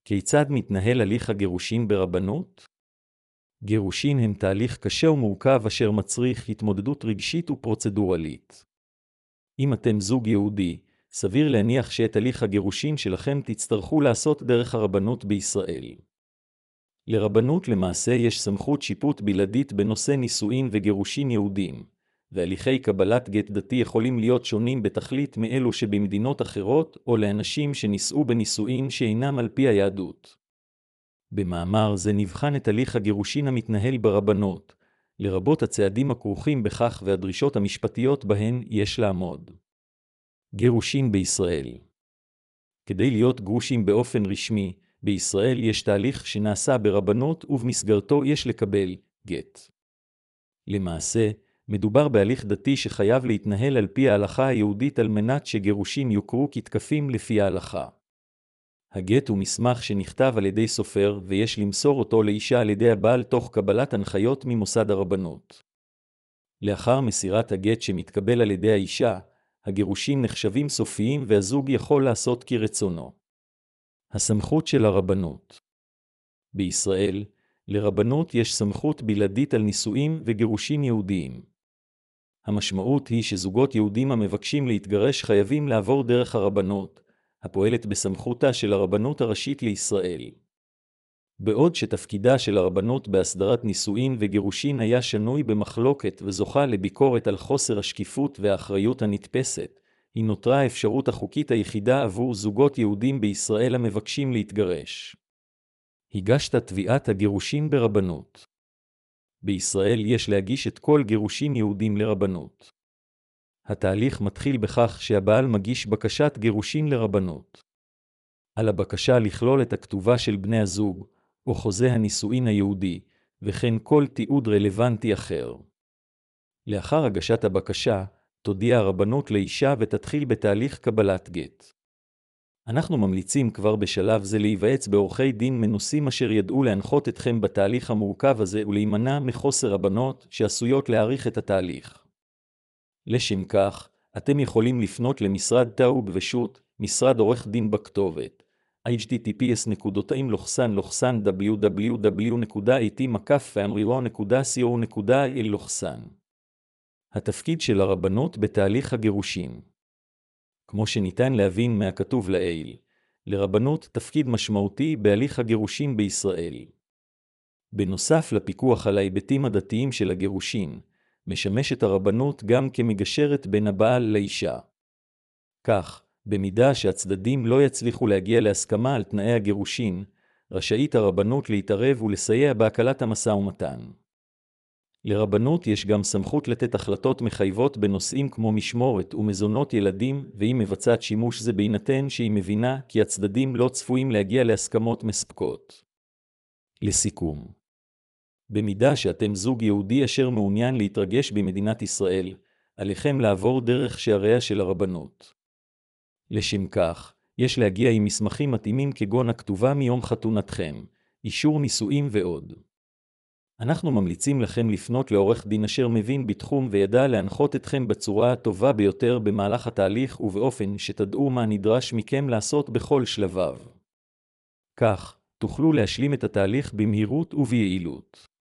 כיצד מתנהל הליך הגירושין ברבנות? גירושין הם תהליך קשה ומורכב אשר מצריך התמודדות רגשית ופרוצדורלית. אם אתם זוג יהודי, סביר להניח שאת הליך הגירושין שלכם תצטרכו לעשות דרך הרבנות בישראל. לרבנות למעשה יש סמכות שיפוט בלעדית בנושא נישואין וגירושין יהודים, והליכי קבלת גט דתי יכולים להיות שונים בתכלית מאלו שבמדינות אחרות או לאנשים שנישאו בנישואין שאינם על פי היהדות. במאמר זה נבחן את הליך הגירושין המתנהל ברבנות, לרבות הצעדים הכרוכים בכך והדרישות המשפטיות בהן יש לעמוד. גירושין בישראל. כדי להיות גרושים באופן רשמי, בישראל יש תהליך שנעשה ברבנות ובמסגרתו יש לקבל גט. למעשה, מדובר בהליך דתי שחייב להתנהל על פי ההלכה היהודית על מנת שגירושין יוכרו כתקפים לפי ההלכה. הגט הוא מסמך שנכתב על ידי סופר ויש למסור אותו לאישה על ידי הבעל תוך קבלת הנחיות ממוסד הרבנות. לאחר מסירת הגט שמתקבל על ידי האישה, הגירושין נחשבים סופיים והזוג יכול לעשות כרצונו. הסמכות של הרבנות. בישראל, לרבנות יש סמכות בלעדית על נישואים וגירושין יהודיים. המשמעות היא שזוגות יהודים המבקשים להתגרש חייבים לעבור דרך הרבנות, הפועלת בסמכותה של הרבנות הראשית לישראל. בעוד שתפקידה של הרבנות בהסדרת נישואין וגירושין היה שנוי במחלוקת וזוכה לביקורת על חוסר השקיפות והאחריות הנתפסת, היא נותרה האפשרות החוקית היחידה עבור זוגות יהודים בישראל המבקשים להתגרש. הגשת תביעת הגירושין ברבנות. בישראל יש להגיש את כל גירושין יהודים לרבנות. התהליך מתחיל בכך שהבעל מגיש בקשת גירושין לרבנות. על הבקשה לכלול את הכתובה של בני הזוג, או חוזה הנישואין היהודי, וכן כל תיעוד רלוונטי אחר. לאחר הגשת הבקשה, תודיע הרבנות לאישה ותתחיל בתהליך קבלת גט. אנחנו ממליצים כבר בשלב זה להיוועץ בעורכי דין מנוסים אשר ידעו להנחות אתכם בתהליך המורכב הזה ולהימנע מחוסר הבנות שעשויות להאריך את התהליך. לשם כך, אתם יכולים לפנות למשרד טאוב ושות', משרד עורך דין בכתובת https://www.it-family.co.il. התפקיד של הרבנות בתהליך הגירושין. כמו שניתן להבין מהכתוב לעיל, לרבנות תפקיד משמעותי בהליך הגירושין בישראל. בנוסף לפיקוח על ההיבטים הדתיים של הגירושין, משמשת הרבנות גם כמגשרת בין הבעל לאישה. כך, במידה שהצדדים לא יצליחו להגיע להסכמה על תנאי הגירושין, רשאית הרבנות להתערב ולסייע בהקלת המשא ומתן. לרבנות יש גם סמכות לתת החלטות מחייבות בנושאים כמו משמורת ומזונות ילדים, והיא מבצעת שימוש זה בהינתן שהיא מבינה כי הצדדים לא צפויים להגיע להסכמות מספקות. לסיכום, במידה שאתם זוג יהודי אשר מעוניין להתרגש במדינת ישראל, עליכם לעבור דרך שעריה של הרבנות. לשם כך, יש להגיע עם מסמכים מתאימים כגון הכתובה מיום חתונתכם, אישור נישואים ועוד. אנחנו ממליצים לכם לפנות לעורך דין אשר מבין בתחום וידע להנחות אתכם בצורה הטובה ביותר במהלך התהליך ובאופן שתדעו מה נדרש מכם לעשות בכל שלביו. כך, תוכלו להשלים את התהליך במהירות וביעילות.